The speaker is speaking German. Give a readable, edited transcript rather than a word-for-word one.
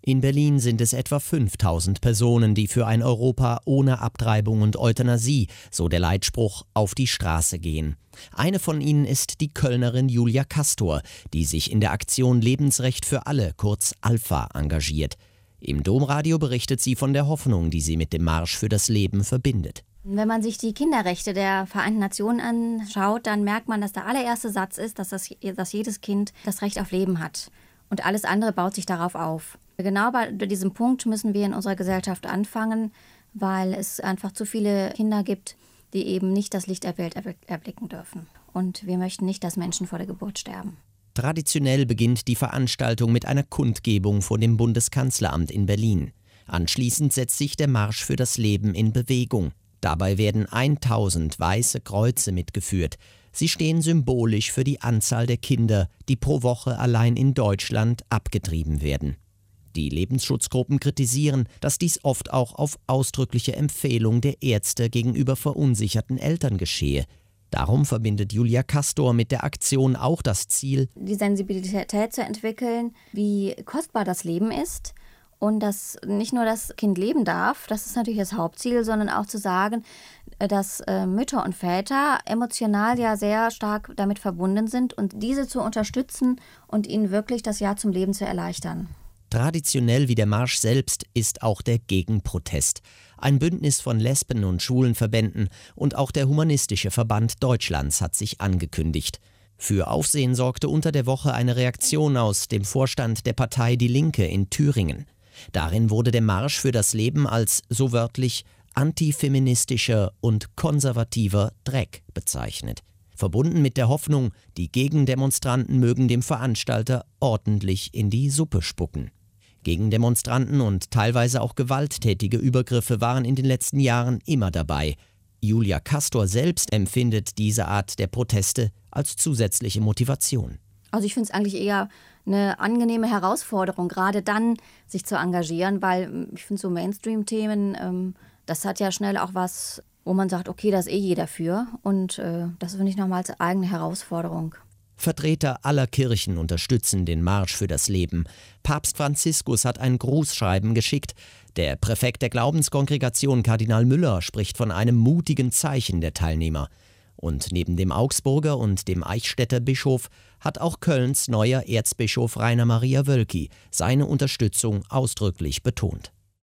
In Berlin sind es etwa 5000 Personen, die für ein Europa ohne Abtreibung und Euthanasie, so der Leitspruch, auf die Straße gehen. Eine von ihnen ist die Kölnerin Julia Castor, die sich in der Aktion Lebensrecht für alle, kurz ALPHA, engagiert. Im Domradio berichtet sie von der Hoffnung, die sie mit dem Marsch für das Leben verbindet. Wenn man sich die Kinderrechte der Vereinten Nationen anschaut, dann merkt man, dass der allererste Satz ist, dass jedes Kind das Recht auf Leben hat. Und alles andere baut sich darauf auf. Genau bei diesem Punkt müssen wir in unserer Gesellschaft anfangen, weil es einfach zu viele Kinder gibt, die eben nicht das Licht der Welt erblicken dürfen. Und wir möchten nicht, dass Menschen vor der Geburt sterben. Traditionell beginnt die Veranstaltung mit einer Kundgebung vor dem Bundeskanzleramt in Berlin. Anschließend setzt sich der Marsch für das Leben in Bewegung. Dabei werden 1000 weiße Kreuze mitgeführt. Sie stehen symbolisch für die Anzahl der Kinder, die pro Woche allein in Deutschland abgetrieben werden. Die Lebensschutzgruppen kritisieren, dass dies oft auch auf ausdrückliche Empfehlung der Ärzte gegenüber verunsicherten Eltern geschehe. Darum verbindet Julia Castor mit der Aktion auch das Ziel, die Sensibilität zu entwickeln, wie kostbar das Leben ist. Und dass nicht nur das Kind leben darf, das ist natürlich das Hauptziel, sondern auch zu sagen, dass Mütter und Väter emotional ja sehr stark damit verbunden sind und diese zu unterstützen und ihnen wirklich das Ja zum Leben zu erleichtern. Traditionell wie der Marsch selbst ist auch der Gegenprotest. Ein Bündnis von Lesben- und Schwulenverbänden und auch der Humanistische Verband Deutschlands hat sich angekündigt. Für Aufsehen sorgte unter der Woche eine Reaktion aus dem Vorstand der Partei Die Linke in Thüringen. Darin wurde der Marsch für das Leben als, so wörtlich, antifeministischer und konservativer Dreck bezeichnet. Verbunden mit der Hoffnung, die Gegendemonstranten mögen dem Veranstalter ordentlich in die Suppe spucken. Gegendemonstranten und teilweise auch gewalttätige Übergriffe waren in den letzten Jahren immer dabei. Julia Castor selbst empfindet diese Art der Proteste als zusätzliche Motivation. Also ich finde es eigentlich eher eine angenehme Herausforderung, gerade dann sich zu engagieren, weil ich finde so Mainstream-Themen, das hat ja schnell auch was, wo man sagt, okay, da ist eh jeder für und das finde ich nochmal als eigene Herausforderung. Vertreter aller Kirchen unterstützen den Marsch für das Leben. Papst Franziskus hat ein Grußschreiben geschickt. Der Präfekt der Glaubenskongregation Kardinal Müller spricht von einem mutigen Zeichen der Teilnehmer. Und neben dem Augsburger und dem Eichstätter Bischof hat auch Kölns neuer Erzbischof Rainer Maria Wölki seine Unterstützung ausdrücklich betont.